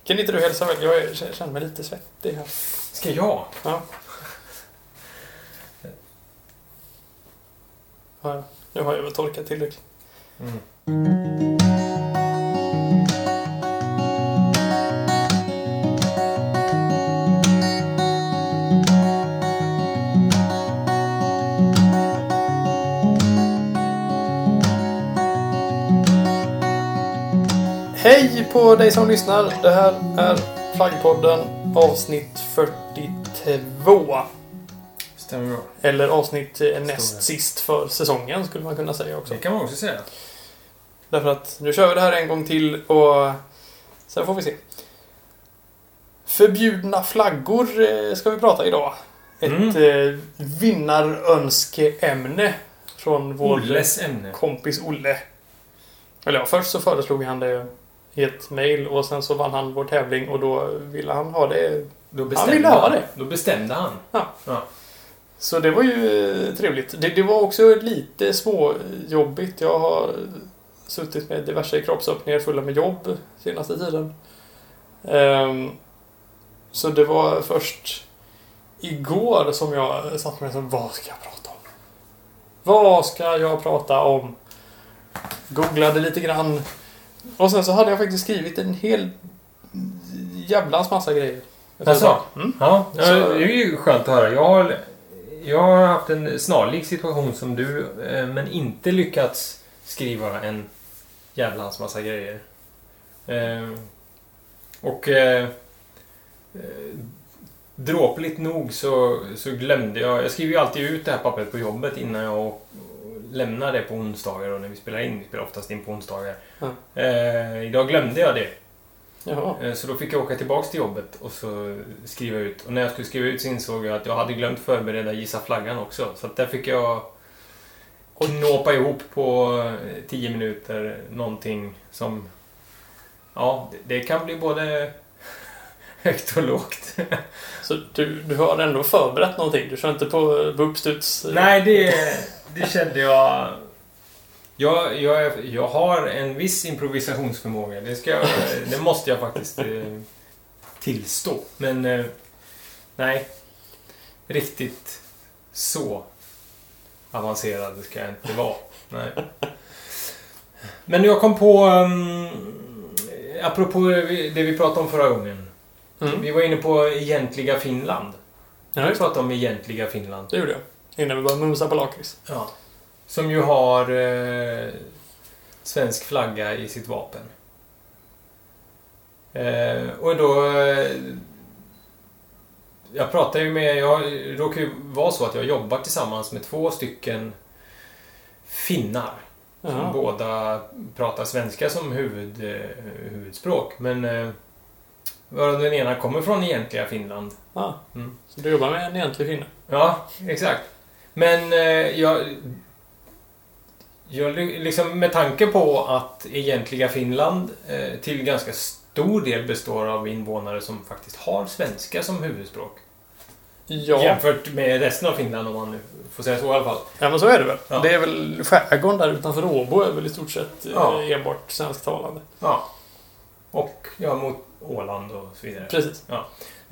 Kan inte du hälsa väl? Jag känner mig lite svettig här. Ska jag? Ja. Ja, nu har jag väl torkat tillräckligt. Hej på dig som lyssnar. Det här är Flaggpodden avsnitt 42. Stämmer bra. Eller avsnitt näst sist för säsongen skulle man kunna säga också. Det kan man också säga. Därför att nu kör vi det här en gång till och sen får vi se. Förbjudna flaggor ska vi prata idag. Ett vinnarönskeämne från vår Olles ämne. Kompis Olle. Eller ja, först så föreslog han det i ett mejl och sen så vann han vår tävling och då ville han ha det. Han ville ha det. Då bestämde han. Ja. Så det var ju trevligt. Det var också lite småjobbigt. Jag har suttit med diverse kroppsöppningar fulla med jobb senaste tiden. Så det var först igår som jag satt med som vad ska jag prata om? Vad ska jag prata om? Googlade lite grann. Och sen så hade jag faktiskt skrivit en hel jävlans massa grejer. Alltså? Ja, Så, det är ju skönt att höra. Jag har haft en snarlik situation som du, men inte lyckats skriva en jävlans massa grejer. Dråpligt nog så glömde jag skriver ju alltid ut det här pappret på jobbet innan jag lämnar det på onsdagar och när vi spelar in. Vi spelar oftast in på onsdagar. Idag glömde jag det. Jaha. Så då fick jag åka tillbaka till jobbet och så skriva ut. Och när jag skulle skriva ut så insåg jag att jag hade glömt förbereda Gissa flaggan också. Så att där fick jag knåpa ihop på 10 minuter någonting som... Ja, det kan bli både högt och lågt. Så du har ändå förberett någonting? Du kör inte på uppstuds? Nej, det kände jag... Jag har en viss improvisationsförmåga. Det måste jag faktiskt tillstå. Men nej, riktigt så avancerad ska jag inte vara. Nej. Men jag kom på apropå det vi pratade om förra gången. Vi var inne på egentliga Finland. Vi pratade om egentliga Finland. Det gjorde jag. Innan vi började mumsa på lakrits. Ja. Som ju har svensk flagga i sitt vapen. Och då... jag pratar ju med... Jag råkar ju vara så att jag jobbar tillsammans med 2 stycken finnar. Som båda pratar svenska som huvudspråk. Men den ena kommer från egentliga Finland. Så du jobbar med en egentlig finne? Ja, exakt. Men jag liksom med tanke på att egentliga Finland till ganska stor del består av invånare som faktiskt har svenska som huvudspråk. Ja. Jämfört med resten av Finland om man nu får säga så i alla fall. Ja, men så är det väl. Ja. Det är väl skärgården där utanför Åbo är väl i stort sett enbart svensktalande. Ja. Och mot Åland och så vidare. Precis. Ja.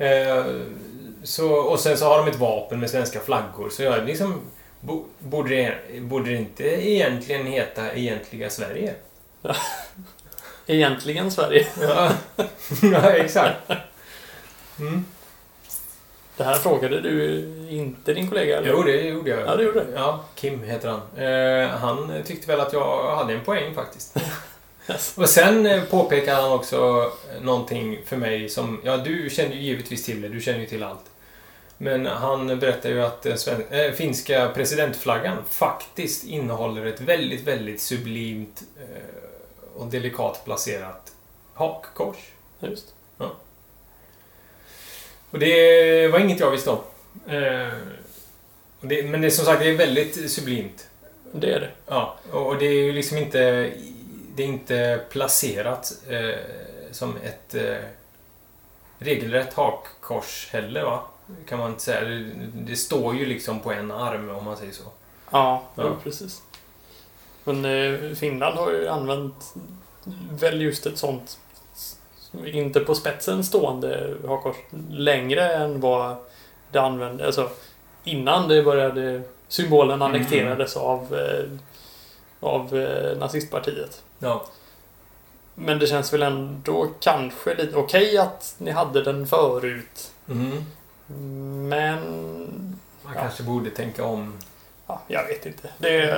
Och sen så har de ett vapen med svenska flaggor. Så jag liksom... Borde det inte egentligen heta egentliga Sverige? Ja. Egentligen Sverige. Ja, exakt. Det här frågade du inte din kollega, eller? Jo, det gjorde jag. Ja, det gjorde du. Ja, Kim heter han. Han tyckte väl att jag hade en poäng faktiskt. Yes. Och sen påpekade han också någonting för mig som... Ja, du känner ju givetvis till det. Du känner ju till allt. Men han berättar ju att finska presidentflaggan faktiskt innehåller ett väldigt, väldigt sublimt och delikat placerat hakkors. Just. Ja. Och det var inget jag visste om. Men det är som sagt, det är väldigt sublimt. Det är det. Ja, och det är ju liksom inte... Det är inte placerat som ett regelrätt hakkors heller, va? Kan man inte säga. Det står ju liksom på en arm om man säger så. Ja. Precis. Men Finland har ju använt väl just ett sånt inte på spetsen stående hakkors längre än vad det använde. Alltså innan det började symbolen annekterades av nazistpartiet. Ja. Men det känns väl ändå kanske lite okej att ni hade den förut. Men man kanske borde tänka om. Ja, jag vet inte.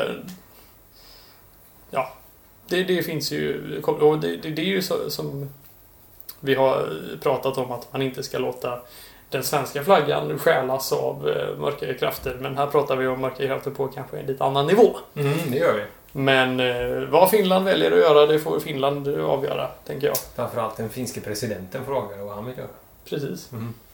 Det finns ju, och det är ju så, som vi har pratat om, att man inte ska låta den svenska flaggan stjälas av mörka krafter. Men här pratar vi om mörka krafter på kanske en lite annan nivå. Det gör vi. Men vad Finland väljer att göra, det får Finland avgöra, tänker jag. Framförallt den finske presidenten frågar vad han vill göra. Precis.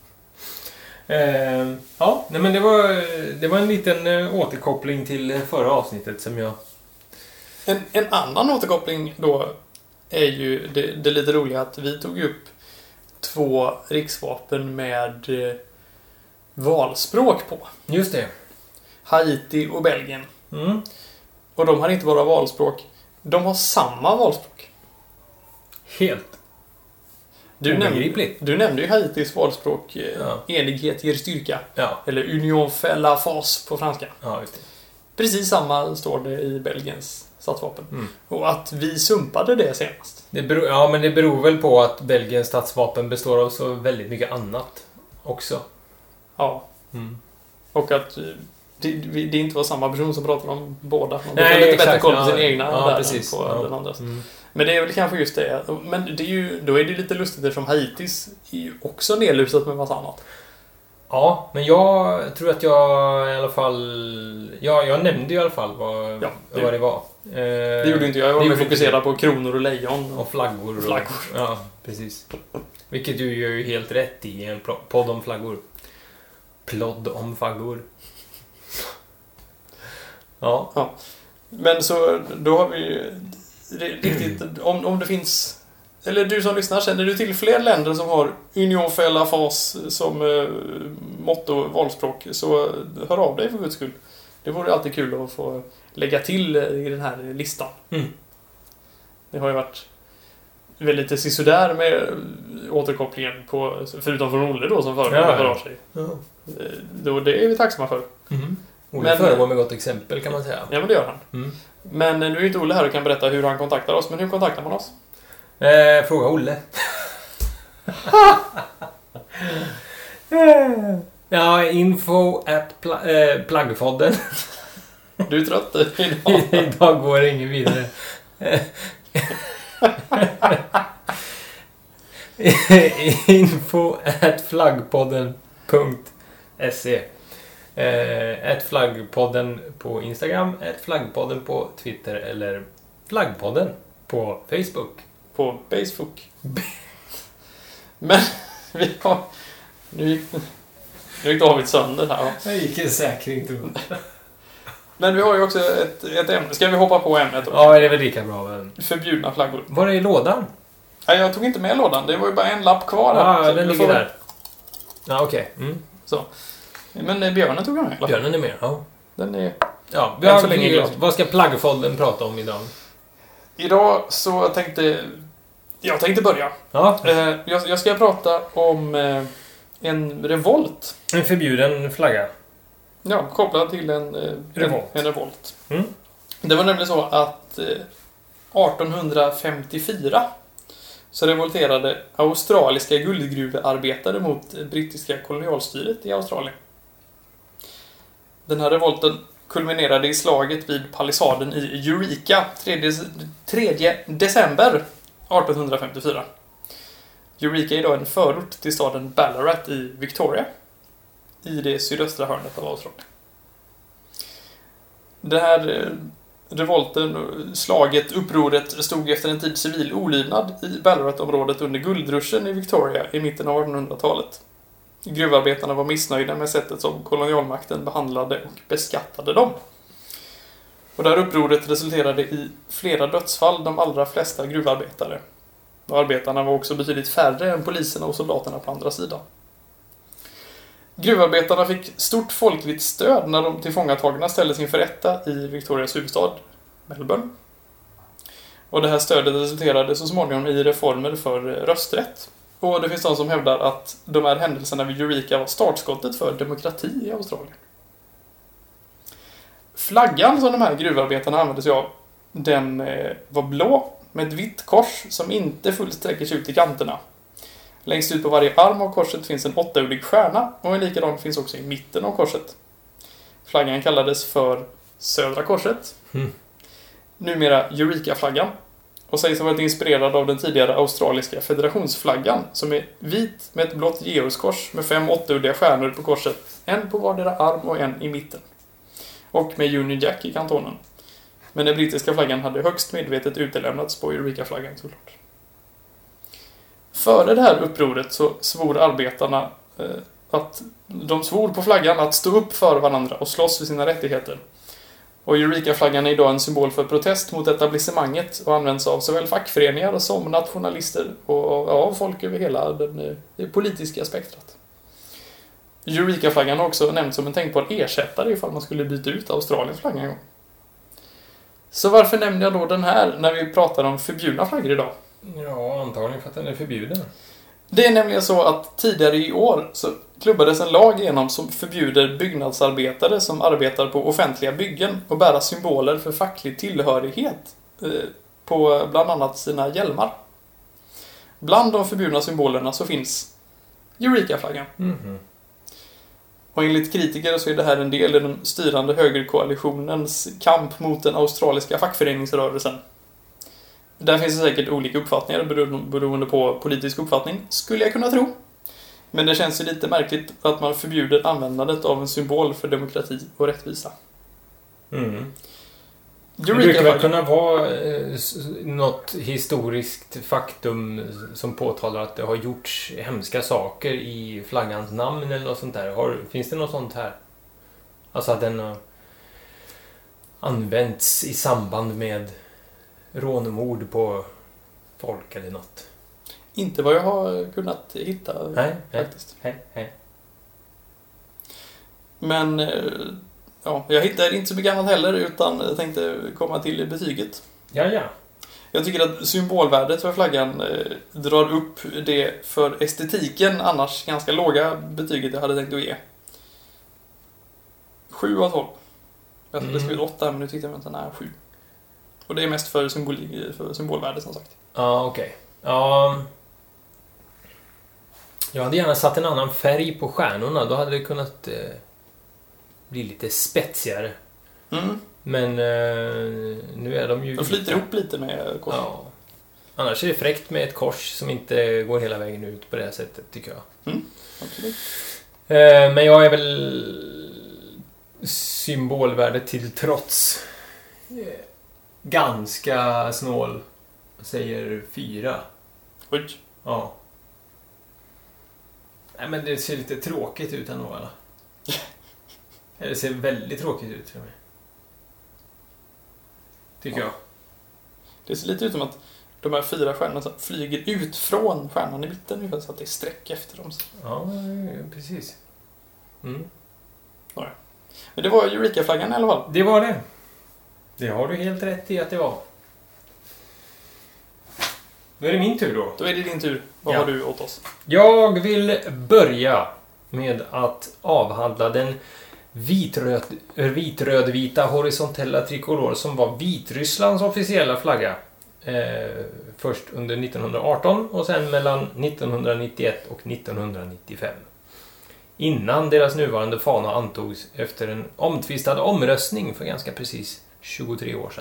Ja, nej, men det var en liten återkoppling till förra avsnittet som jag... En annan återkoppling då är ju det lite roliga att vi tog upp 2 riksvapen med valspråk på. Just det. Haiti och Belgien. Och de har inte bara valspråk, de har samma valspråk. Helt. Du nämnde ju Haitis valspråk, enighet ger styrka. Ja. Eller union fait la force på franska. Ja, just det. Precis samma står det i Belgiens statsvapen. Och att vi sumpade det senast. Men det beror väl på att Belgiens statsvapen består av så väldigt mycket annat också. Ja. Och att det inte var samma person som pratade om båda. Man Nej, lite exakt, bättre koll på sin egna där precis. på den andra. Men det är väl kanske just det. Men då är det lite lustigt eftersom Haitis är ju också nedlusat med massa annat. Ja, men jag tror att jag i alla fall... Jag nämnde i alla fall vad det var. Det gjorde inte jag. Jag var mer fokuserad på kronor och lejon. Och flaggor. Ja, precis. Vilket du gör ju helt rätt i en podd om flaggor. Plodd om flaggor. Ja. Men så då har vi riktigt... Om det finns... Eller du som lyssnar, känner du till fler länder som har union fait la force som motto, valspråk, så hör av dig för guds skull. Det vore alltid kul att få lägga till i den här listan. Det har ju varit väl lite sisådär med återkopplingen på, förutom från Olle då som hör av sig. Då, det är vi tacksamma för. Olle föregår med gott exempel kan man säga. Ja, men det gör han. Men nu är inte Olle här och kan berätta hur han kontaktar oss. Men hur kontaktar man oss? Fråga Olle. Ja, info@plaggpodden. Du är trött idag. Idag går det ingen vidare. info@flaggpodden.se @flaggpodden på Instagram, @flaggpodden på Twitter eller flaggpodden på Facebook. På Facebook. Men vi har... Nu gick David sönder här. Jag gick en säkring tror jag. Men vi har ju också ett ämne. Ska vi hoppa på ämnet också? Ja, det är väl lika bra. Men... Förbjudna flaggor. Var är i lådan? Nej, jag tog inte med lådan. Det var ju bara en lapp kvar här. Ja, den ligger där. Ja, okej. Så. Men björnen tog jag med. Björnen är med, ja. Den är... Ja, vad ska Plaggpodden prata om idag? Idag så tänkte jag börja. Ja. Jag ska prata om en revolt. En förbjuden flagga. Ja, kopplad till en revolt. Det var nämligen så att 1854 så revolterade australiska guldgruvearbetare mot brittiska kolonialstyret i Australien. Den här revolten kulminerade i slaget vid palissaden i Eureka 3 december 1854. Eureka är idag en förort till staden Ballarat i Victoria i det sydöstra hörnet av Australien. Det här revolten, slaget, upproret stod efter en tid civil olydnad i Ballarat-området under guldruschen i Victoria i mitten av 1800-talet. Gruvarbetarna var missnöjda med sättet som kolonialmakten behandlade och beskattade dem. Och det här upproret resulterade i flera dödsfall, de allra flesta gruvarbetare. Och arbetarna var också betydligt färre än poliserna och soldaterna på andra sidan. Gruvarbetarna fick stort folkligt stöd när de tillfångatagna ställdes inför rätta i Victorias huvudstad, Melbourne. Och det här stödet resulterade så småningom i reformer för rösträtt. Och det finns de som hävdar att de här händelserna vid Eureka var startskottet för demokrati i Australien. Flaggan som de här gruvarbetarna använde sig av, den var blå med ett vitt kors som inte fullt sträcker sig ut i kanterna. Längst ut på varje arm av korset finns en 8-uddig stjärna och en likadan finns också i mitten av korset. Flaggan kallades för Södra korset. Numera Eureka-flaggan. Och sägs ha varit inspirerad av den tidigare australiska federationsflaggan som är vit med ett blått georgskors med 5 8-uddiga stjärnor på korset. En på vardera arm och en i mitten. Och med Union Jack i kantonen. Men den brittiska flaggan hade högst medvetet utelämnats på Eureka-flaggan såklart. Före det här upproret så svor arbetarna att de svor på flaggan att stå upp för varandra och slåss för sina rättigheter. Och Eureka-flaggan är idag en symbol för protest mot etablissemanget och används av såväl fackföreningar som nationalister och folk över hela det politiska spektrat. Eureka-flaggan har också nämnts som en tänkbar ersättare ifall man skulle byta ut Australiens flagga en gång. Så varför nämner jag då den här när vi pratar om förbjudna flaggor idag? Ja, antagligen för att den är förbjuden. Det är nämligen så att tidigare i år så klubbades en lag igenom som förbjuder byggnadsarbetare som arbetar på offentliga byggen och bära symboler för facklig tillhörighet på bland annat sina hjälmar. Bland de förbjudna symbolerna så finns Eureka-flaggan. Och enligt kritiker så är det här en del i den styrande högerkoalitionens kamp mot den australiska fackföreningsrörelsen. Där finns det säkert olika uppfattningar beroende på politisk uppfattning, skulle jag kunna tro. Men det känns ju lite märkligt att man förbjuder användandet av en symbol för demokrati och rättvisa. Det brukar väl kunna vara något historiskt faktum som påtalar att det har gjorts hemska saker i flaggans namn eller något sånt där. Finns det något sånt här? Alltså att den har använts i samband med rånmord på folk eller något? Inte vad jag har kunnat hitta faktiskt. Nej. Men ja, jag hittade inte så mycket annat heller utan jag tänkte komma till betyget. Ja. Jag tycker att symbolvärdet för flaggan drar upp det för estetiken annars ganska låga betyget jag hade tänkt att ge. 7 av 12. Jag hade skrivit 8 men nu tyckte jag att den är 7. Och det är mest för symbolvärdet som sagt. Ja, okej. Ja. Jag hade gärna satt en annan färg på stjärnorna. Då hade det kunnat bli lite spetsigare. Men nu är de ju... De flyter ihop lite med korset. Ja. Annars är det fräckt med ett kors som inte går hela vägen ut på det här sättet, tycker jag. Absolut. Men jag är väl symbolvärdet till trots ganska snål. Jag säger 4. Oj. Ja. Nej, men det ser lite tråkigt ut ändå, eller? Det ser väldigt tråkigt ut för mig. Tycker jag. Det ser lite ut som att de här 4 stjärnorna flyger ut från stjärnan i mitten ungefär så att det är streck efter dem. Ja, precis. Ja. Men det var Eureka-flaggan i alla fall. Det var det. Det har du helt rätt i att det var. Då är det min tur då. Då är det din tur. Vad har du åt oss? Jag vill börja med att avhandla den vitrödvita horisontella trikolor som var Vitrysslands officiella flagga. Först under 1918 och sen mellan 1991 och 1995. Innan deras nuvarande fana antogs efter en omtvistad omröstning för ganska precis 23 år sedan.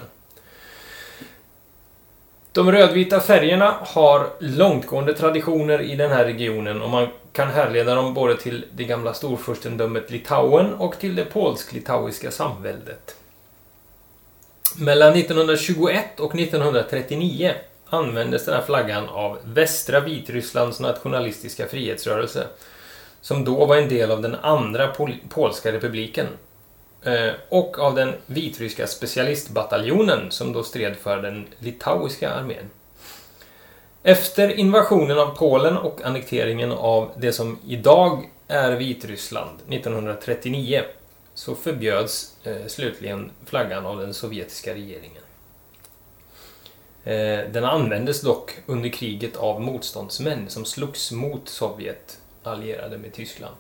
De rödvita färgerna har långtgående traditioner i den här regionen och man kan härleda dem både till det gamla storfurstendömet Litauen och till det polsk-litauiska samväldet. Mellan 1921 och 1939 användes den här flaggan av västra Vitrysslands nationalistiska frihetsrörelse som då var en del av den andra polska republiken och av den vitryska specialistbataljonen som då stred för den litauiska armén. Efter invasionen av Polen och annekteringen av det som idag är Vitryssland 1939 så förbjöds slutligen flaggan av den sovjetiska regeringen. Den användes dock under kriget av motståndsmän som slogs mot Sovjet, allierade med Tyskland.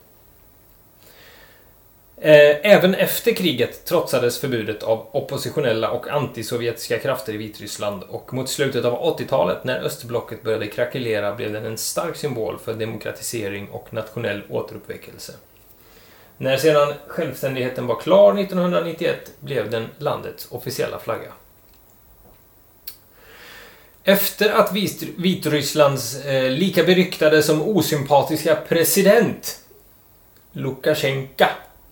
Även efter kriget trotsades förbudet av oppositionella och antisovjetiska krafter i Vitryssland, och mot slutet av 80-talet när östblocket började krackelera blev den en stark symbol för demokratisering och nationell återuppväckelse. När sedan självständigheten var klar 1991 blev den landets officiella flagga. Efter att Vitrysslands lika beryktade som osympatiska president Lukasjenko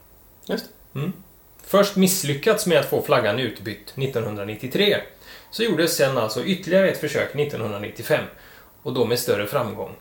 först misslyckats med att få flaggan utbytt 1993, så gjordes sen alltså ytterligare ett försök 1995, och då med större framgång.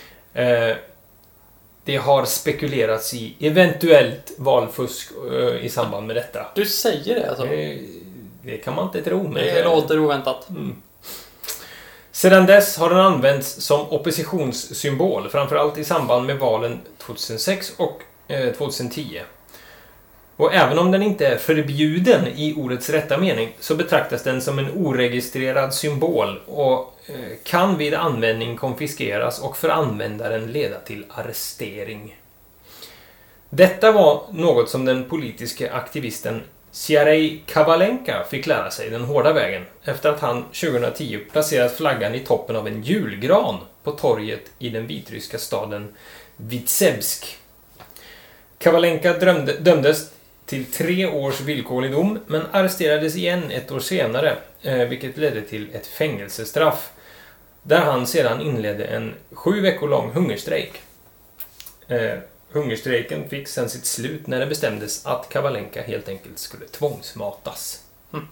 Det har spekulerats i eventuellt valfusk i samband med detta. Du säger det alltså? Det kan man inte tro. Men det låter oväntat. Sedan dess har den använts som oppositionssymbol, framförallt i samband med valen 2006 och 2010. Och även om den inte är förbjuden i ordets rätta mening, så betraktas den som en oregistrerad symbol och kan vid användning konfiskeras och för användaren leda till arrestering. Detta var något som den politiska aktivisten Sergej Kabalenka fick lära sig den hårda vägen efter att han 2010 placerat flaggan i toppen av en julgran på torget i den vitryska staden Vitsebsk. Kabalenka dömdes till 3 års villkorlig dom, men arresterades igen 1 år senare, vilket ledde till ett fängelsestraff, där han sedan inledde en 7 veckor lång hungerstrejk. Hungerstrejken fick sedan sitt slut när det bestämdes att Kabalenka helt enkelt skulle tvångsmatas.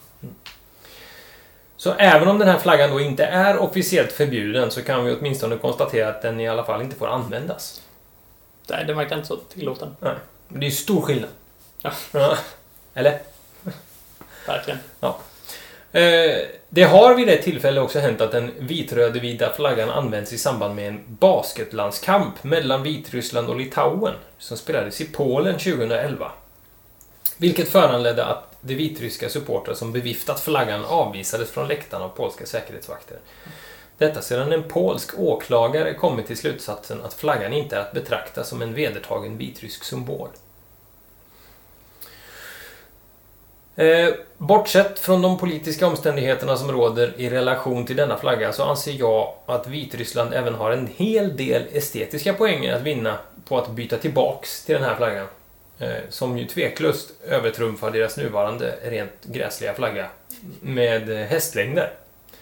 Så även om den här flaggan då inte är officiellt förbjuden, så kan vi åtminstone konstatera att den i alla fall inte får användas. Nej, det verkar inte så tillåten. Nej, men det är ju stor skillnad. Ja. Eller? Verkligen. Ja. Det har vid det tillfälle också hänt att den vitrödvita flaggan används i samband med en basketlandskamp mellan Vitryssland och Litauen som spelades i Polen 2011. Vilket föranledde att de vitryska supportrar som beviftat flaggan avvisades från läktaren av polska säkerhetsvakter. Detta sedan en polsk åklagare kommit till slutsatsen att flaggan inte är att betrakta som en vedertagen vitrysk symbol. Bortsett från de politiska omständigheterna som råder i relation till denna flagga, så anser jag att Vitryssland även har en hel del estetiska poänger att vinna på att byta tillbaks till den här flaggan, som ju tveklöst övertrumfar deras nuvarande rent gräsliga flagga med hästlängder.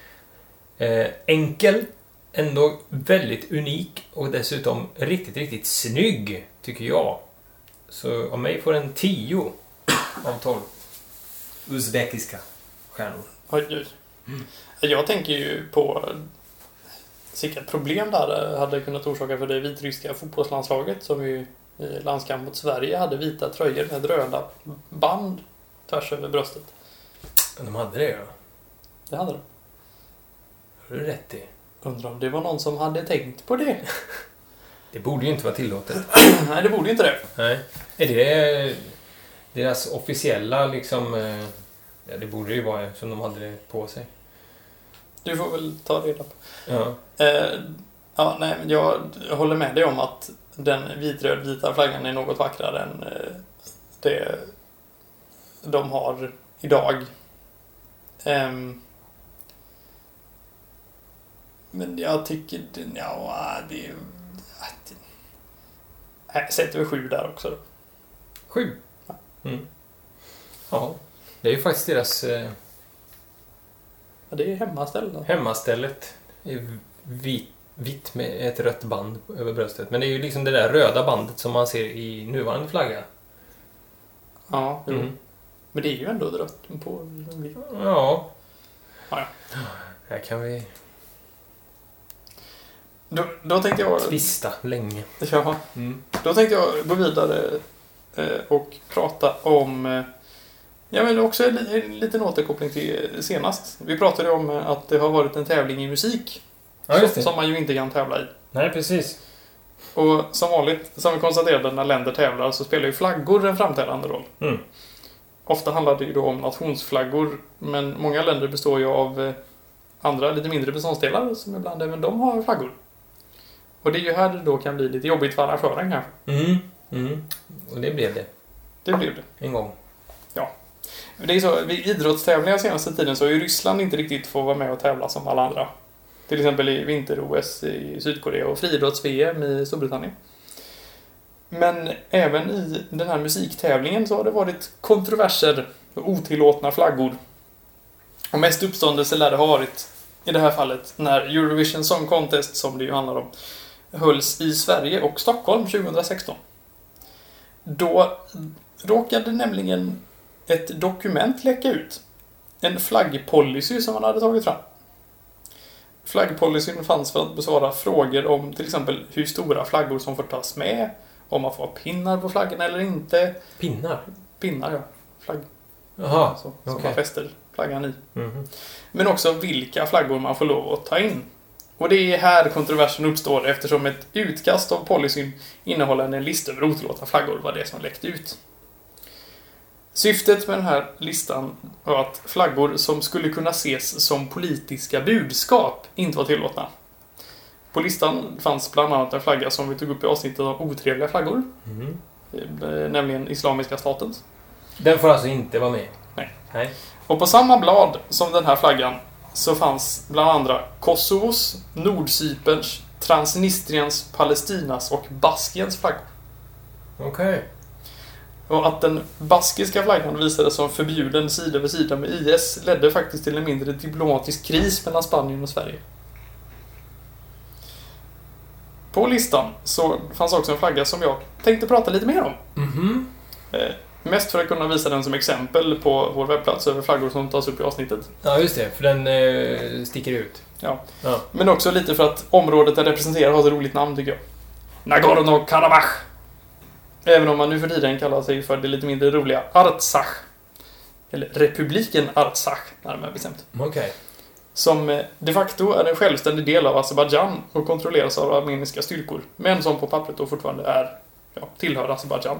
Enkel, ändå väldigt unik och dessutom riktigt snygg, tycker jag. Så av mig får en 10 av 12 uzbekiska stjärnor. Oj. Jag tänker ju på vilket problem där hade kunnat orsaka för det vitryska fotbollslandslaget, som ju i landskamp mot Sverige hade vita tröjor med röda band tvärs över bröstet. De hade det, ja. Det hade de. Har du rätt i? Undrar om det var någon som hade tänkt på det. Det borde ju inte vara tillåtet. Nej, det borde inte det. Nej. Är det deras officiella liksom... Ja, det borde ju vara som de hade det på sig. Du får väl ta reda på. Ja. Ja, nej, men jag håller med dig om att den vitröd-vita flaggan är något vackrare än det de har idag. Men jag tycker sätter vi 7 där också då. 7? Ja, det är ju faktiskt deras... Ja, det är hemmastället. Hemmastället är vitt med ett rött band över bröstet. Men det är ju liksom det där röda bandet som man ser i nuvarande flagga. Ja, men det är ju ändå ett rött på... Ja. Ja. Här kan vi... Då tänkte jag... Twista länge. Ja. Då tänkte jag gå vidare och prata om... Ja, men också en liten återkoppling till senast. Vi pratade om att det har varit en tävling i musik. Ja, just det. Som man ju inte kan tävla i. Nej, precis. Och som vanligt, som vi konstaterade, när länder tävlar så spelar ju flaggor en framträdande roll. Ofta handlar det ju då om nationsflaggor, men många länder består ju av andra lite mindre beståndsdelar som ibland även de har flaggor. Och det är ju här det då kan bli lite jobbigt för arrangören kanske. Och det blev det. Det blev det. En gång. Ja. Det är så, vid idrottstävlingar senaste tiden så har ju Ryssland inte riktigt fått vara med och tävla som alla andra. Till exempel i vinter-OS i Sydkorea och friidrotts-VM i Storbritannien. Men även i den här musiktävlingen så har det varit kontroverser och otillåtna flaggor. Och mest uppståndelse lär det ha varit i det här fallet när Eurovision Song Contest, som det ju handlar om, hölls i Sverige och Stockholm 2016. Då råkade nämligen ett dokument läcka ut. En flaggpolicy som man hade tagit fram. Flaggpolicyn fanns för att besvara frågor om till exempel hur stora flaggor som får tas med, om man får ha pinnar på flaggen eller inte. Pinnar? Pinnar, ja. Flagg. Jaha, som okej. man fäster flaggan i. Mhm. Men också vilka flaggor man får lov att ta in. Och det är här kontroversen uppstår eftersom ett utkast av policyn innehåller en lista över otillåtna flaggor var det som läckte ut. Syftet med den här listan var att flaggor som skulle kunna ses som politiska budskap inte var tillåtna. På listan fanns bland annat en flagga som vi tog upp i avsnittet av otrevliga flaggor. Nämligen Islamiska statens. Den får alltså inte vara med? Nej. Och på samma blad som den här flaggan så fanns bland andra Kosovos, Nordcyperns, Transnistriens, Palestinas och Baskiens flaggor. Okej. Och att den baskiska flaggan visades som förbjuden sida vid sida med IS ledde faktiskt till en mindre diplomatisk kris mellan Spanien och Sverige. På listan så fanns också en flagga som jag tänkte prata lite mer om. Mest för att kunna visa den som exempel på vår webbplats över flaggor som tas upp i avsnittet. Ja, just det. För den sticker ut. Ja. Ja. Men också lite för att området den representerar har ett roligt namn tycker jag. Nagorno-Karabach. Även om man nu för tiden kallar sig för det lite mindre roliga Artsach. Eller Republiken Artsach, närmare bestämt. Okej. Som de facto är en självständig del av Azerbaijan och kontrolleras av armeniska styrkor. Men som på pappret då fortfarande tillhör Azerbaijan.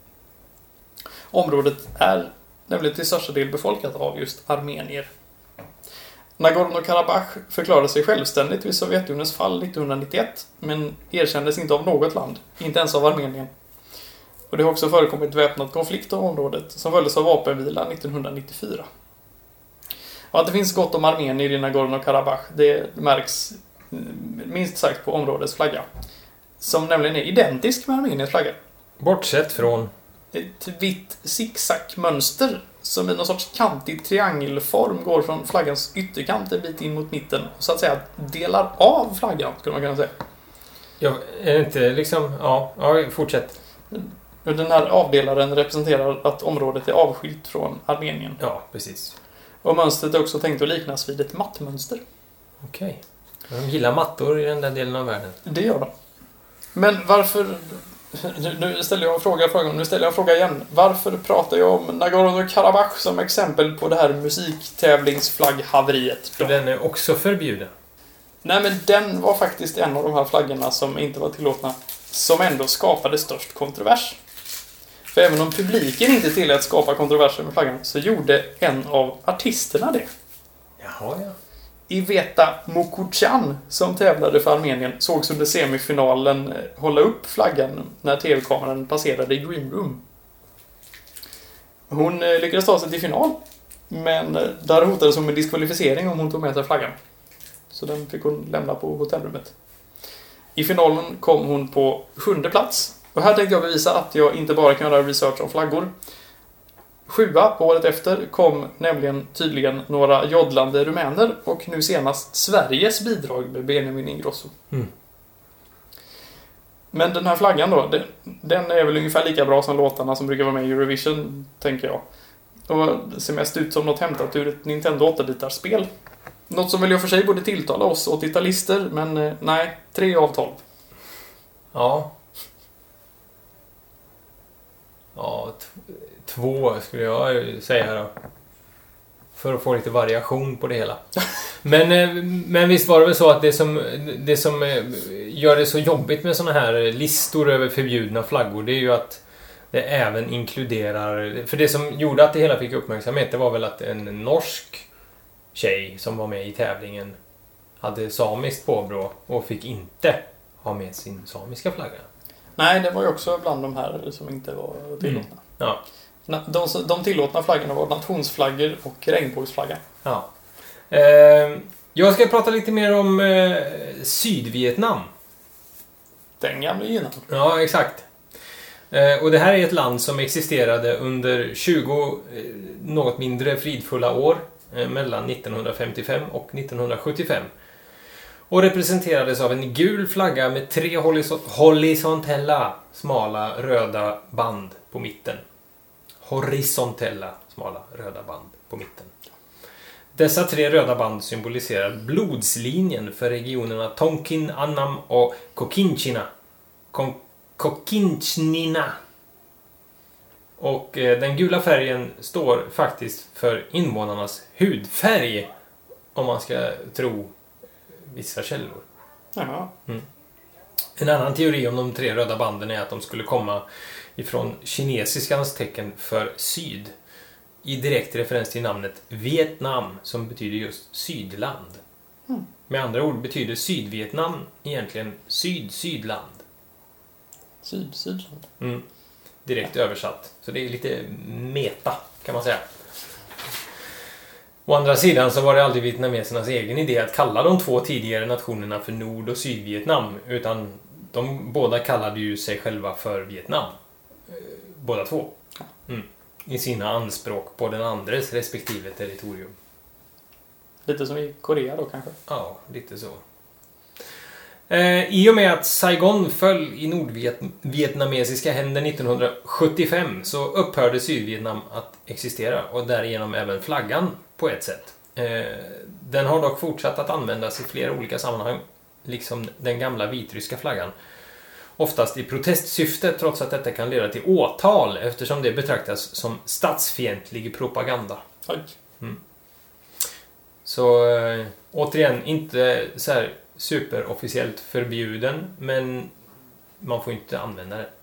Området är nämligen till största del befolkat av just armenier. Nagorno-Karabach förklarade sig självständigt vid Sovjetunionens fall 1991 men erkändes inte av något land, inte ens av Armenien. Och det har också förekommit väpnad konflikt om området som följdes av vapenvila 1994. Och att det finns gott om armenier i Nagorno-Karabach det märks minst sagt på områdets flagga. Som nämligen är identisk med Armeniens flagga. Bortsett från... Ett vitt zigzag-mönster som i någon sorts kantig triangelform går från flaggans ytterkant en bit in mot mitten och så att säga delar av flaggan, skulle man kunna säga. Ja, är det inte liksom... Ja, fortsätt. Den här avdelaren representerar att området är avskilt från Armenien. Ja, precis. Och mönstret är också tänkt att liknas vid ett mattmönster. Okej. De gillar mattor i den där delen av världen. Det gör de. Men varför... Nu ställer jag en fråga. Nu ställer jag en fråga igen. Varför pratar jag om Nagorno-Karabach som exempel på det här musiktävlingsflagghaveriet? För den är också förbjuden. Nej, men den var faktiskt en av de här flaggorna som inte var tillåtna. Som ändå skapade störst kontrovers. För även om publiken inte tillät skapa kontroverser med flaggan så gjorde en av artisterna det. Jaha, ja. Iveta Mokuchan som tävlade för Armenien sågs under semifinalen hålla upp flaggan när tv-kameran passerade i Green Room. Hon lyckades ta sig till final, men där hotades hon med diskvalificering om hon tog med sig flaggan. Så den fick hon lämna på hotellrummet. I finalen kom hon på 7:e plats. Och här tänkte jag bevisa att jag inte bara kan göra research om flaggor. 7:a året efter kom nämligen tydligen några joddlande rumäner och nu senast Sveriges bidrag med Benjamin Ingrosso. Men den här flaggan då, den är väl ungefär lika bra som låtarna som brukar vara med i Eurovision, tänker jag. Och det ser mest ut som något hämtat ur ett Nintendo 8-bitarspel. Något som väl i och för sig borde tilltala oss 80-talister, men nej, 3 av 12. Ja. Ja, 2 skulle jag säga då. För att få lite variation på det hela. Men visst var det väl så att det som gör det så jobbigt med såna här listor över förbjudna flaggor, det är ju att det även inkluderar... För det som gjorde att det hela fick uppmärksamhet, det var väl att en norsk tjej som var med i tävlingen hade samiskt påbrå och fick inte ha med sin samiska flagga. Nej, det var ju också bland de här som inte var tillåtna. Ja. De tillåtna flaggorna var nationsflaggor och regnbågsflagga. Ja. Jag ska prata lite mer om Sydvietnam. Den gamla innan. Ja, exakt. Och det här är ett land som existerade under 20 något mindre fridfulla år mellan 1955 och 1975. Och representerades av en gul flagga med 3 horisontella smala röda band på mitten. Horisontella smala röda band på mitten. Dessa 3 röda band symboliserar blodslinjen för regionerna Tonkin, Annam och Cochinchina. Coquinchnina. Och den gula färgen står faktiskt för invånarnas hudfärg, om man ska tro vissa källor. Jaha. En annan teori om de 3 röda banden är att de skulle komma ifrån kinesiskans tecken för syd, i direkt referens till namnet Vietnam, som betyder just sydland. Med andra ord betyder Sydvietnam egentligen sydland. Sydland. Direkt översatt. Så det är lite meta, kan man säga. Å andra sidan så var det aldrig vietnamesernas egen idé att kalla de 2 tidigare nationerna för Nord- och Sydvietnam, utan de båda kallade ju sig själva för Vietnam. Båda 2. I sina anspråk på den andres respektive territorium. Lite som i Korea då kanske? Ja, lite så. I och med att Saigon föll i nordvietnamesiska händer 1975 så upphörde Sydvietnam att existera, och därigenom även flaggan på ett sätt. Den har dock fortsatt att användas i flera olika sammanhang, liksom den gamla vitryska flaggan. Oftast i protestsyfte, trots att detta kan leda till åtal eftersom det betraktas som statsfientlig propaganda. Oj. Så återigen, inte så här superofficiellt förbjuden, men man får inte använda det.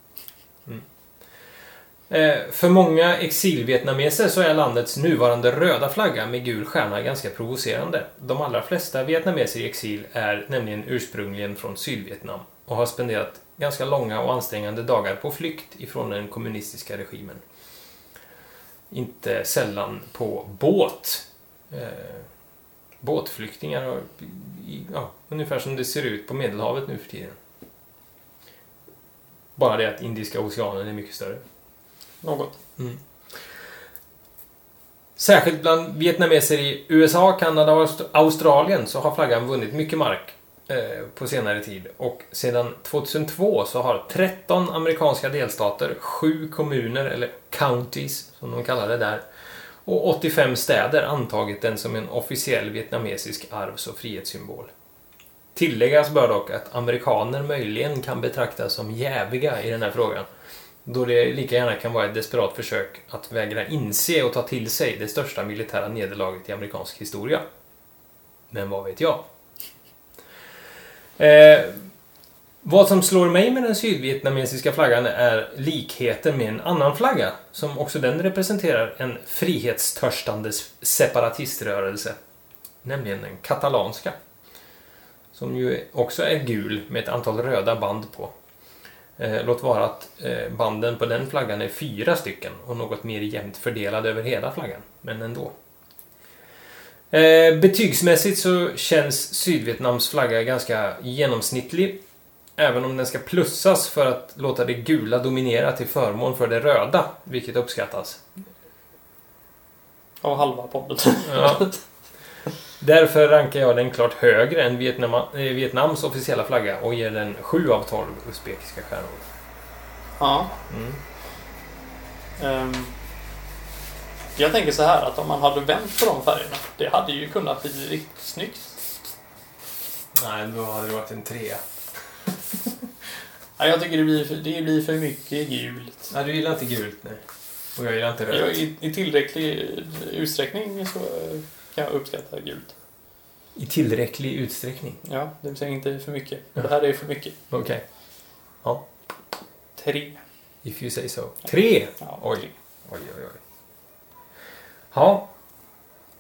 För många exilvietnameser så är landets nuvarande röda flagga med gul stjärna ganska provocerande. De allra flesta vietnameser i exil är nämligen ursprungligen från Sydvietnam och har spenderat ganska långa och ansträngande dagar på flykt ifrån den kommunistiska regimen. Inte sällan på båt. Båtflyktingar, ungefär som det ser ut på Medelhavet nu för tiden. Bara det att Indiska oceanen är mycket större. Något. Särskilt bland vietnameser i USA, Kanada och Australien så har flaggan vunnit mycket mark på senare tid. Och sedan 2002 så har 13 amerikanska delstater, 7 kommuner eller counties som de kallar det där, och 85 städer antagit den som en officiell vietnamesisk arvs- och frihetssymbol. Tilläggas bör dock att amerikaner möjligen kan betraktas som jäviga i den här frågan, då det lika gärna kan vara ett desperat försök att vägra inse och ta till sig det största militära nederlaget i amerikansk historia. Men vad vet jag? Vad som slår mig med den sydvietnamesiska flaggan är likheten med en annan flagga som också den representerar en frihetstörstande separatiströrelse, nämligen den katalanska, som ju också är gul med ett antal röda band på. Låt vara att banden på den flaggan är 4 stycken och något mer jämnt fördelade över hela flaggan, men ändå. Betygsmässigt så känns Sydvietnams flagga ganska genomsnittlig, även om den ska plussas för att låta det gula dominera till förmån för det röda, vilket uppskattas. Av halva podden. Ja. Därför rankar jag den klart högre än Vietnams officiella flagga och ger den 7 av 12 usbekiska stjärnor. Ja. Jag tänker så här att om man hade vänt på de färgerna, det hade ju kunnat bli riktigt snyggt. Nej, då hade det varit en 3. Nej, jag tycker det blir för mycket gult. Nej, du gillar inte gult, nej. Och jag gillar inte rött. I tillräcklig utsträckning så kan jag uppskatta gult. I tillräcklig utsträckning? Ja, det vill säga inte för mycket. Det här är för mycket. Okej. Ja. 3. If you say so. 3? Ja, Oj. 3. Oj. Ja.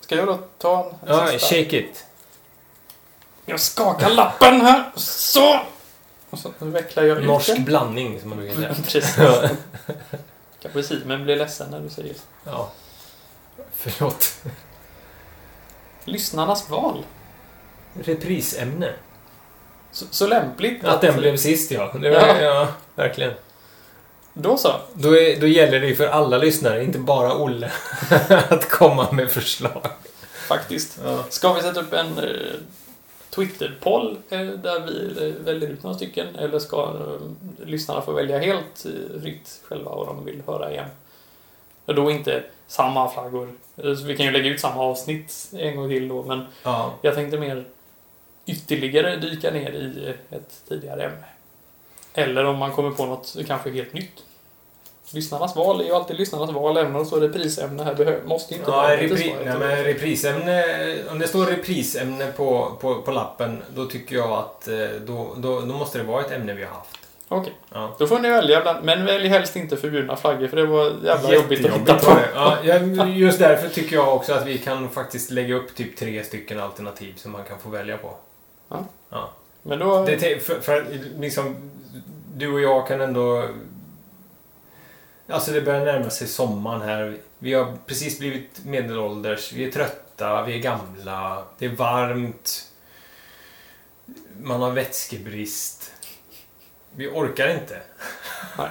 Ska jag då ta en Ja, sista? shake it. Jag skakar lappen här. Så! Och så vecklar jag ut Norsk den. blandning, som man brukar säga. Precis. Ja. Kanske Simon blir ledsen när du säger så. Ja. Förlåt. Lyssnarnas val. Reprisämne. Så lämpligt. Att den blev sist, ja. Det var, ja, verkligen. Då så. Då gäller det för alla lyssnare, inte bara Olle, att komma med förslag. Faktiskt. Ja. Ska vi sätta upp en Twitter-poll där vi väljer ut några stycken? Eller ska lyssnarna få välja helt fritt själva vad de vill höra igen? Och då inte samma flaggor. Så vi kan ju lägga ut samma avsnitt en gång till då, men Ja. jag tänkte mer ytterligare dyka ner i ett tidigare ämne. Eller om man kommer på något kanske helt nytt. Lyssnarnas val är ju alltid lyssnarnas val, även om det står reprisämne här måste inte vara reprisämne. Om det står reprisämne på lappen, då tycker jag att då måste det vara ett ämne vi har haft. Okej. Ja. Då får ni välja bland, men välj helst inte förbjudna flaggor, för det var jävla jobbigt att hitta på. Ja, just därför tycker jag också att vi kan faktiskt lägga upp typ 3 stycken alternativ som man kan få välja på. Ja. Men då... För liksom, du och jag kan ändå... Alltså det börjar närma sig sommaren här. Vi har precis blivit medelålders. Vi är trötta, vi är gamla. Det är varmt. Man har vätskebrist. Vi orkar inte. Nej.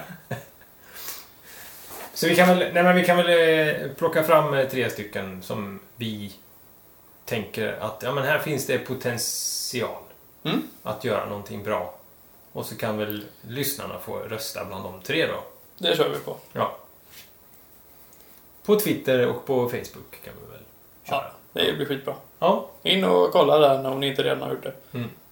Så vi kan väl plocka fram 3 stycken som vi tänker att ja, men här finns det potential att göra någonting bra. Och så kan väl lyssnarna få rösta bland de 3 då. Det kör vi på. Ja. På Twitter och på Facebook kan vi väl köra. Ja, det blir skitbra. Ja. In och kolla där om ni inte redan har gjort det.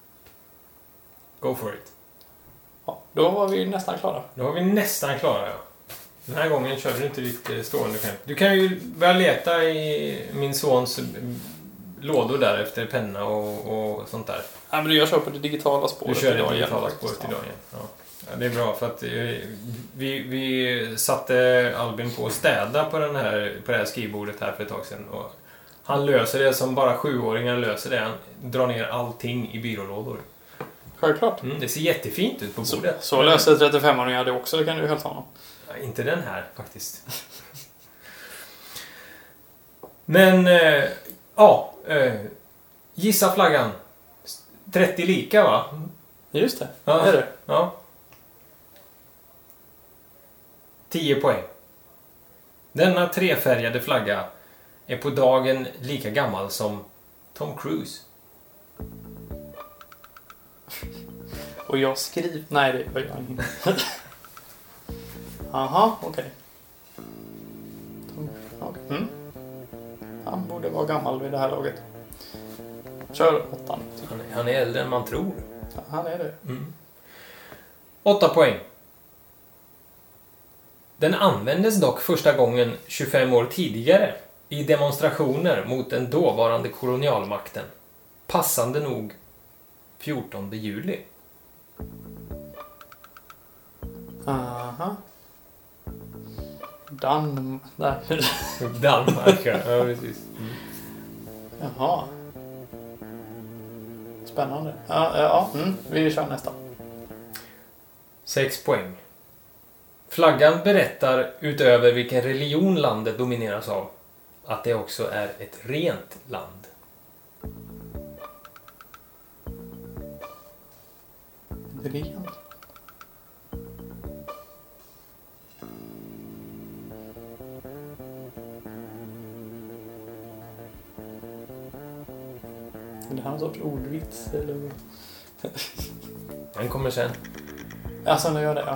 Go for it. Ja, då var vi nästan klara. Då var vi nästan klara, ja. Den här gången körde du inte ditt stående skämt. Du kan ju börja leta i min sons lådor där efter penna och sånt där. Ja, men jag kör på det digitala spåret. Du kör idag det digitala igen, spåret faktiskt. idag igen. Ja. Ja, det är bra för att vi satte Albin på att städa på det här skrivbordet här för ett tag sedan. Och han löser det som bara 7-åringar löser det. Han drar ner allting i byrålådor. Självklart. Det ser jättefint ut på bordet. Så löser 35-åringar det också, det kan du ju hälsa honom. Ja, inte den här faktiskt. Men, gissa flaggan. 30 lika, va? Just det, Ja. är det. Ja. 10 poäng. Denna trefärgade flagga är på dagen lika gammal som Tom Cruise. Och jag skriver... Nej, det var jag inte. Aha, okej. Han borde vara gammal vid det här laget. Kör 8. Han är äldre än man tror. Ja, han är det. 8 poäng. Den användes dock första gången 25 år tidigare i demonstrationer mot den dåvarande kolonialmakten. Passande nog 14 juli. Aha. Danmark. Danmark, ja. Ja, precis. Jaha. Spännande. Ja, vi kör nästa. 6 poäng. Flaggan berättar utöver vilken religion landet domineras av att det också är ett rent land. Rent. Är det här en sorts ordvits eller? Den kommer sen. Alltså, nu gör det, ja.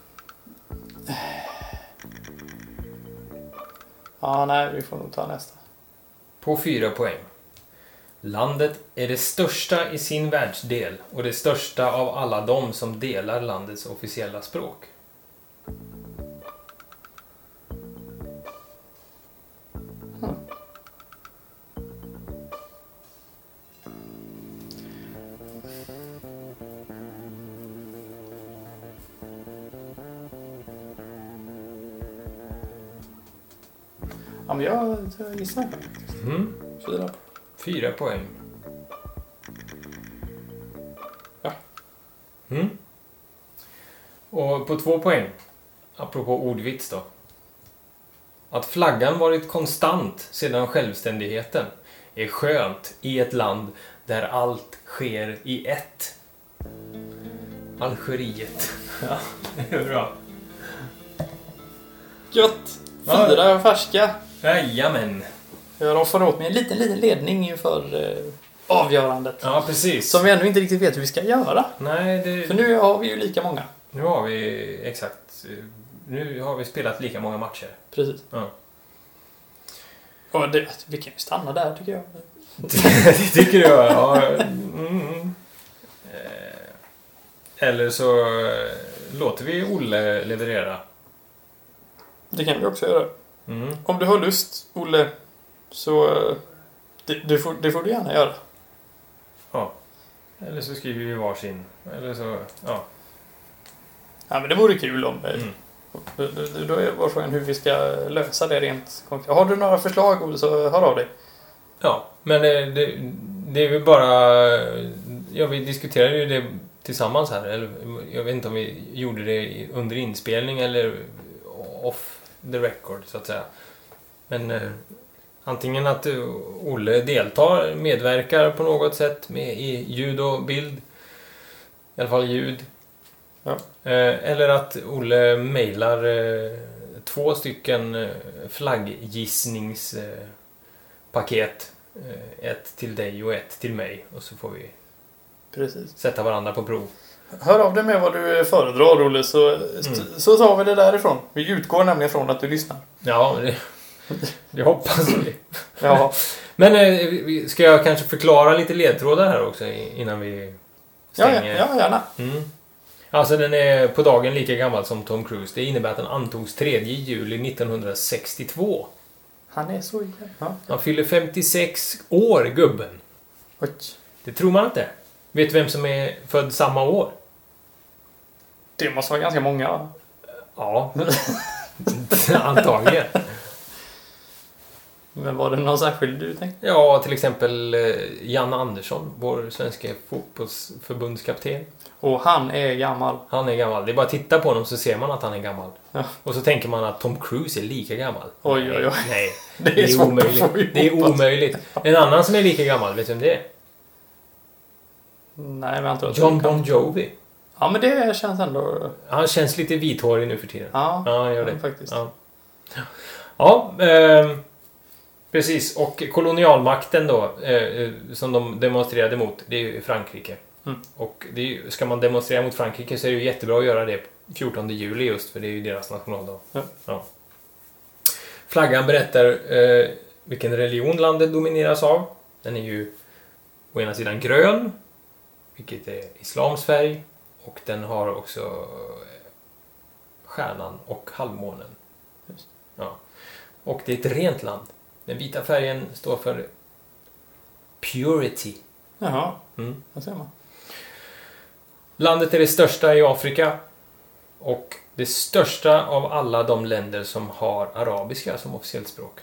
Ja, nej, vi får nog ta nästa. På 4 poäng. Landet är det största i sin världsdel och det största av alla de som delar landets officiella språk. Ja, men jag gissar. 4. 4 poäng. Ja. Och på 2 poäng, apropå ordvits då. Att flaggan varit konstant sedan självständigheten är skönt i ett land där allt sker i ett. Algeriet. Ja, det är bra. Gött! 4 färska. Jajamän. Jag roffar åt mig en liten ledning inför avgörandet. Ja, precis. Som vi ännu inte riktigt vet hur vi ska göra. Nej, det... För nu har vi ju lika många. Nu har vi, exakt. Nu har vi spelat lika många matcher. Precis. Ja. Och vi kan ju stanna där tycker jag. Det tycker jag. Ja. Eller så låter vi Olle leverera. Det kan vi också göra. Mm. Om du har lust, Olle, så det får du gärna göra. Ja. Eller så skriver vi varsin. Eller så, ja. Ja, men det vore kul om... Då är bara frågan hur vi ska lösa det rent konkret. Har du några förslag, Olle, så hör av dig. Ja, men det är väl bara... Ja, vi diskuterade ju det tillsammans här. Eller, jag vet inte om vi gjorde det under inspelning eller off the record, så att säga. Men antingen att Olle deltar, medverkar på något sätt med i ljud och bild. I alla fall ljud. Ja. Eller att Olle mejlar 2 stycken flagggissningspaket. Ett till dig och ett till mig. Och så får vi sätta varandra på prov. Hör av dig med vad du föredrar, Olle, så tar vi det därifrån. Vi utgår nämligen från att du lyssnar. Ja, det hoppas vi. Ja. Men ska jag kanske förklara lite ledtrådar här också innan vi stänger? Ja, gärna. Alltså den är på dagen lika gammal som Tom Cruise. Det innebär att den antogs 3 juli 1962. Han är så... Ja. Han fyller 56 år, gubben. Oj. Det tror man inte. Vet du vem som är född samma år? Det måste vara ganska många. Ja, antagligen. Men var det någon särskild du tänkte? Ja, till exempel Jan Andersson, vår svenska fotbollsförbundskapten. Och han är gammal. Han är gammal. Det är bara att titta på honom så ser man att han är gammal. Ja. Och så tänker man att Tom Cruise är lika gammal. Oj. Nej, det är omöjligt. Det är omöjligt. En annan som är lika gammal, vet du vem det är? Nej, men jag tror att John Bon Jovi. Ja, men det känns ändå... Han känns lite vithårig nu för tiden. Ja, han gör det. Faktiskt. Ja, precis. Och kolonialmakten då, som de demonstrerade mot, det är ju Frankrike. Och ska man demonstrera mot Frankrike så är det ju jättebra att göra det 14 juli just, för det är ju deras nationaldag. Ja. Flaggan berättar vilken religion landet domineras av. Den är ju å ena sidan grön, vilket är islams färg, och den har också stjärnan och halvmånen. Ja. Och det är ett rent land. Den vita färgen står för purity. Jaha, vad säger man? Landet är det största i Afrika och det största av alla de länder som har arabiska som officiellt språk.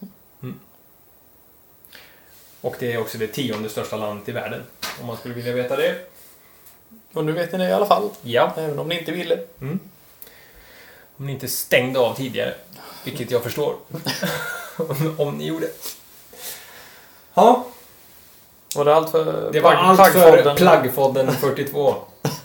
Och det är också det 10:e största landet i världen, om man skulle vilja veta det. Och nu vet ni det i alla fall. Ja. Även om ni inte ville. Om ni inte stängde av tidigare, vilket jag förstår. Om ni gjorde. Ja. Var det allt för... Det var allt för Plaggfodden 42.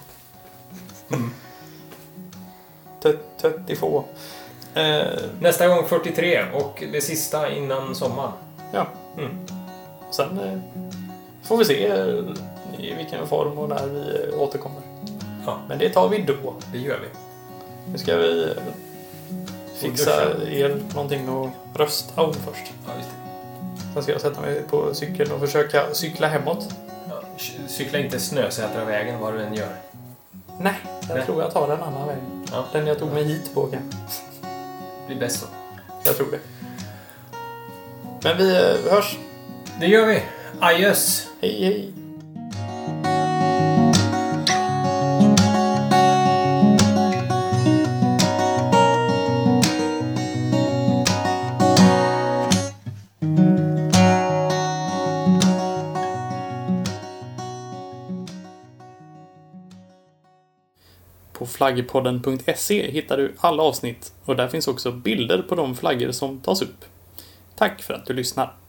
32. Nästa gång 43 och det sista innan sommaren. Ja. Sen får vi se i vilken form och när vi återkommer. Ja. Men det tar vi då. Det gör vi. Nu ska vi fixa er någonting och rösta om först. Ja, just det. Sen ska jag sätta mig på cykeln och försöka cykla hemåt. Ja, cykla inte Snösätra-vägen vad du än gör. Nej, jag tror jag tar en annan väg. Ja. Den jag tog mig hit på kan. Det blir bäst så. Jag tror det. Men vi hörs. Det gör vi. Adjöss. Hej, hej. flaggpodden.se hittar du alla avsnitt och där finns också bilder på de flaggor som tas upp. Tack för att du lyssnar!